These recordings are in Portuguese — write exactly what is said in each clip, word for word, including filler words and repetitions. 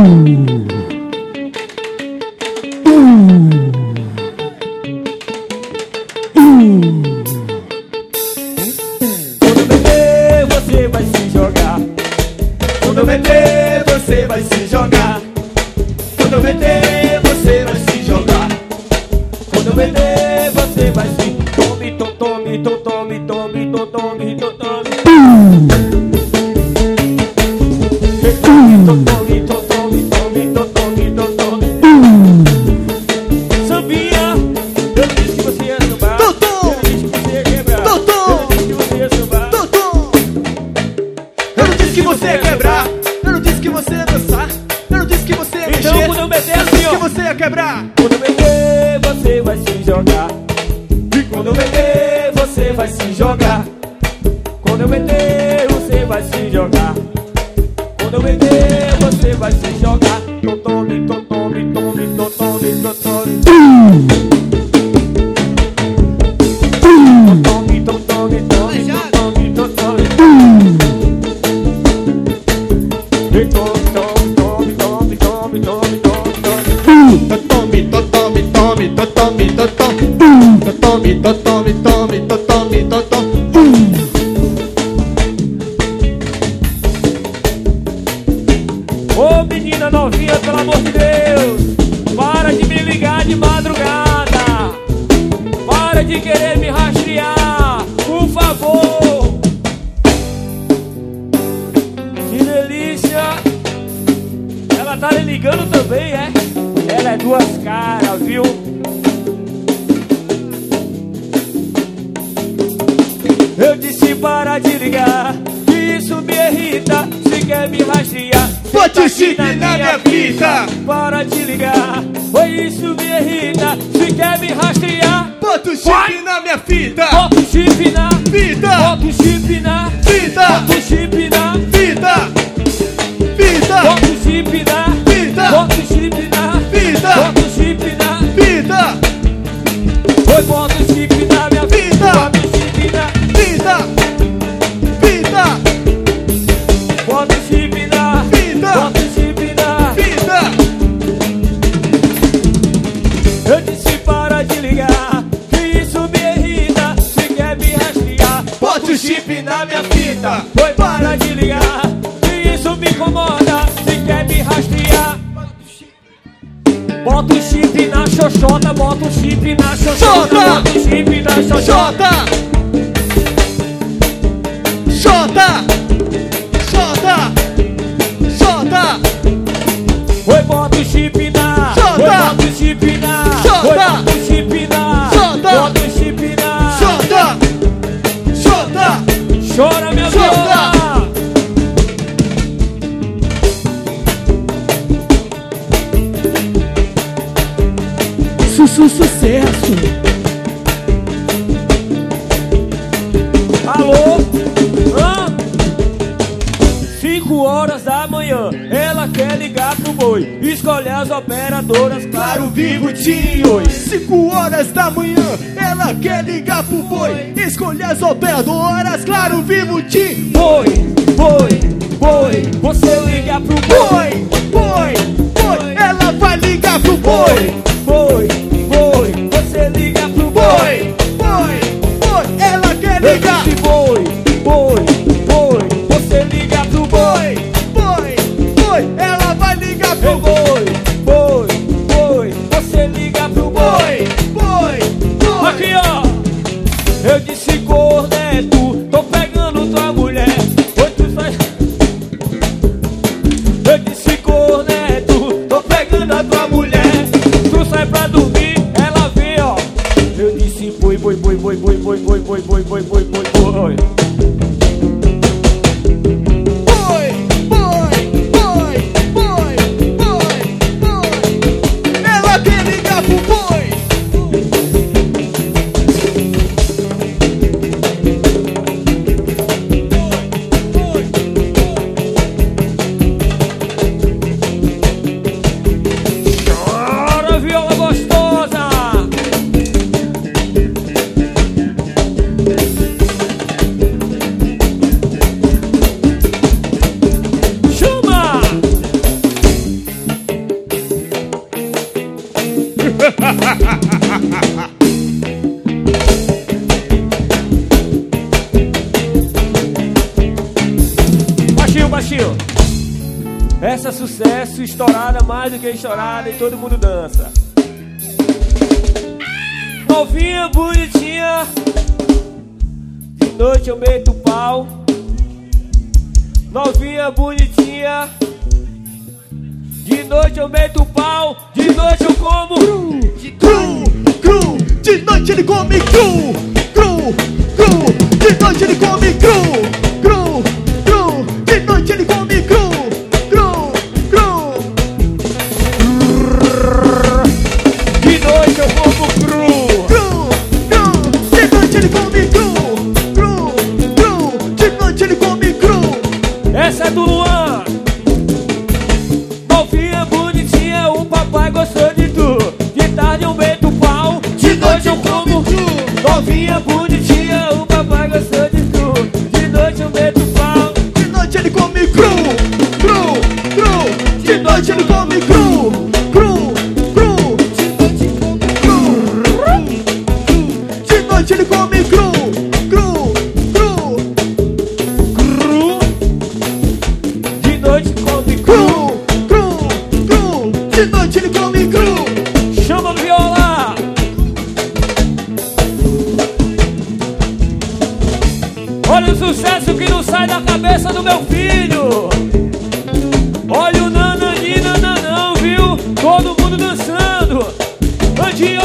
Quando eu meter, você vai se jogar. Quando eu meter, você vai se jogar. Quando eu meter, você vai se tome, tome, tome, tome, tome, tome, tome, tome. Quebrar. Quando eu meter, você vai se jogar. E quando eu meter, você vai se jogar. Quando eu meter, você vai se jogar. Quando eu meter, você vai se jogar. Totome, totome, tome, totome, totome. Totome, totome, tome, totome, totome. E tome, tome, tome, tome, tome, tome, tome. Totome, totome, tome, totome, totome, totome, totome, tome, totome, totome. Ô menina novinha, pelo amor de Deus, para de me ligar de madrugada, para de querer me rastrear, por favor. Que delícia. Ela tá lhe ligando também, é? Ela é duas caras, viu? Eu disse para de ligar, que isso me irrita. Se quer me rastrear, bote o chip na minha vida. Para de ligar, oi, isso me irrita. Se quer me rastrear, bota o chip Vai. na minha fita. Bota o chip na vida. Bota o chip na vida. Bota o chip na vida. Vida. Bota o chip na vida. Bota o chip na vida. Bota o chip na vida. Oi, bota o chip na minha vida. Bota o chip na vida. Vida. Bota o chip na vida. Bota o chip na vida. Eu disse para de ligar, que isso me irrita. Se quer me rastrear, bota o chip na minha fita. Oi, para de ligar, que isso me incomoda. Se quer me rastrear, bota o chip na xoxota, bota o chip na xoxota, bota o chip na xoxota. Xota. Xota. Xota. Oi, bota o chip na Xota. Oi, bota o chip na Xota. Oi, bota o chip na Xota. Bota o chip na Xota. Xota. Chora, minha viola. Su sucesso. Alô? Hã? Cinco horas da manhã, ela quer ligar pro boi. Escolhe as operadoras, Claro, Vivo, Tim, Oi. Cinco horas da manhã, ela quer ligar pro boi. Escolhe as operadoras, Claro, Vivo, Tim. Boi, boi, boi, você liga pro boi. Boi, boi, boi, ela vai ligar pro boi. Boi, boi, você liga pro boi. Boi, boi, boi, ela quer Eu ligar. disse boi, boi, boi, você liga pro boi. Boi, boi, ela vai ligar pro Ei, boi, boi, boi, você liga pro boi. boi, boi. Aqui, ó. Eu disse corneto, tô pegando tua mulher. Oi, tu sai. Eu disse corneto, tô pegando a tua mulher. Tu baixinho. Essa é sucesso, estourada, mais do que estourada, e todo mundo dança. Novinha, bonitinha, de noite eu meto pau. Novinha, bonitinha, de noite eu meto pau. De noite eu como cru, cru, cru. De noite ele come cru, cru, cru. De noite ele come cru, cru, cru. De noite ele come cru, cru, cru. De noite eu como cru, cru, cru. De noite ele come cru, cru, cru. De noite ele come cru. Essa é do Luan. Novinha, bonitinha, o papai gostou de tu. De tarde eu meto pau, de noite eu como cru. Novinha, bonitinha, o papai gostou de tu. De noite eu meto pau. De noite ele come cru, cru, cru. De noite ele come cru, cru, cru. De noite ele come cru, cru, cru. Cru. De noite come Cru, cru, cru. De noite ele come cru. Chama no viola. Olha o sucesso que não sai da cabeça do meu filho. Olha o nanani, nananão, viu? Todo mundo dançando. Andinho.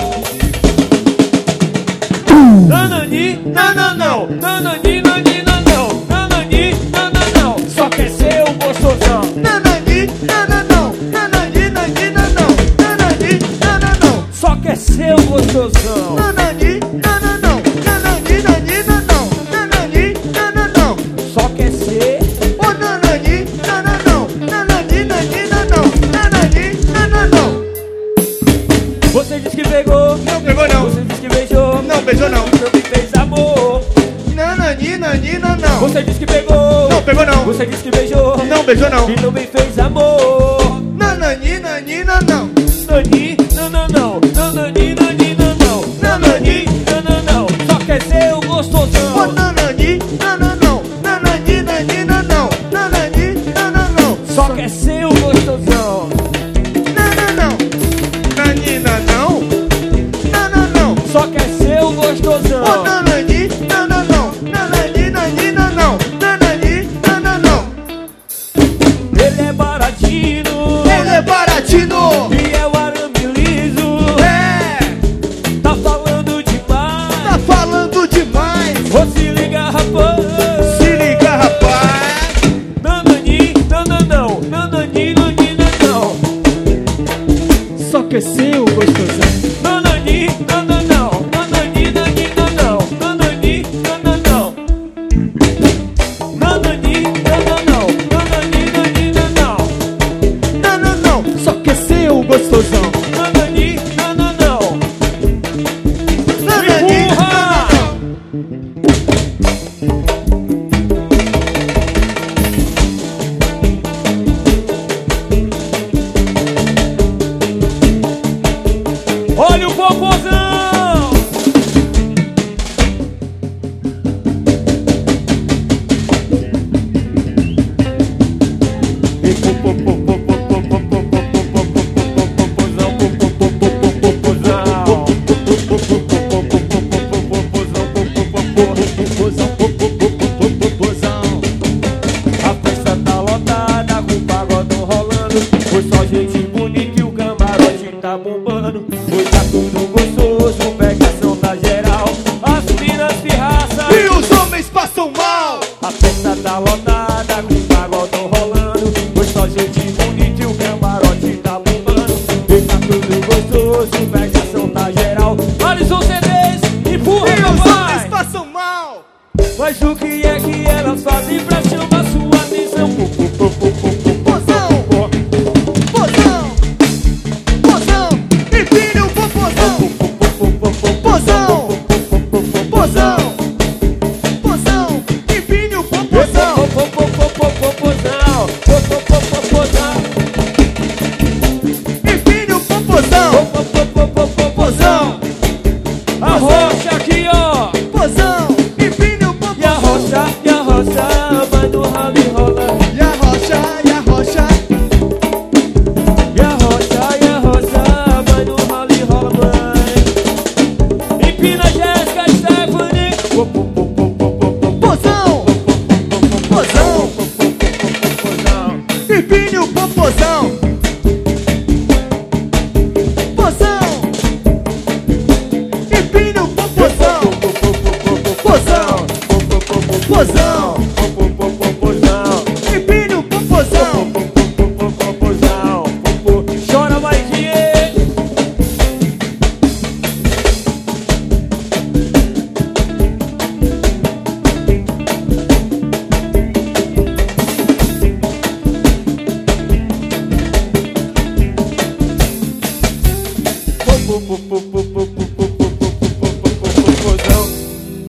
Nanani, nananão. Nanani, nanani, nanão. Nanani, nananão. Só quer ser o gostosão. Nanani, nananão. Nanani, nanani, nanão. Nanani, nananão. Só quer ser o gostosão. Nanani, nananão. Nanani, nanani, nanão. Nanani, nananão. Só quer ser. Ô nanani, nananão. Nanani, nanani, nanão. Nanani, nananão. Você disse que pegou. Não pegou não. Você disse que beijou. Não beijou não. Também fez amor. Nanani, nanani, nanão. Você disse que pegou. Não pegou não. Você disse que beijou. Não beijou não. E também fez amor. Nanani, nanani, nanão. Nani, nananão. Nanani, nani, nanão. Nanani, nananão. Só quer ser o Ô gostosão. nanani, nananão. Nanani, nanani, nanão. Nanani, nananão. Só quer ser o gostosão. Nananão. Nani, nanão. Nananão. Só quer ser o Ô gostosão. nanani, nananão. Nanani, nani, nanão. Nanani, nananão. Ele é baratinho. Ele é baratinho. E é o arame liso. É, Tá falando demais. tá falando demais. Ô, se liga, rapaz. Se liga, rapaz. Nanani, nananão. Nanani, nani, nanão. Só quer ser o gostosão. Nanani, nananão. Nanani, nani, nanão. Nanani, nananão. Nanani, nananão. Nanani, nani, nanão. Nananão. Só quer ser o gostosão. Nanani, nananão. Nanani, Empurra! nananão. Olha o popozão! A festa tá lotada, com o pagodão rolando. Foi só gente bonita e o camarote tá bombando. Foi tá tudo gostoso, pegação tá geral. As minas pirraçam E os homens passam mal. a festa tá lotada, com o pagodão rolando. Foi só gente bonita e o camarote tá bombando. Foi tá tudo gostoso, pegação tá geral. Alisson C Ds, empurra, E os homens papai! passam mal. Mas o que é que elas fazem pra chamar sua atenção? Pozão, pozão, pozão. Empine o popozão. Pozão, pozão, pozão. Empine o popozão. Popozão, popozão, Empine o popozão. popozão. A rocha aqui, ó. Pozão, empine o E a popozão. rocha, e a rocha vai no ralo e rola. rocha, e a rocha. E a rocha, e a rocha, vai no rally rola mãe. Empina Jéssica Stephanie. Pozão, pozão, empine o popozão. Pozão, empine o popozão. Pozão, pozão, empine o popozão. Chora mais dinheiro.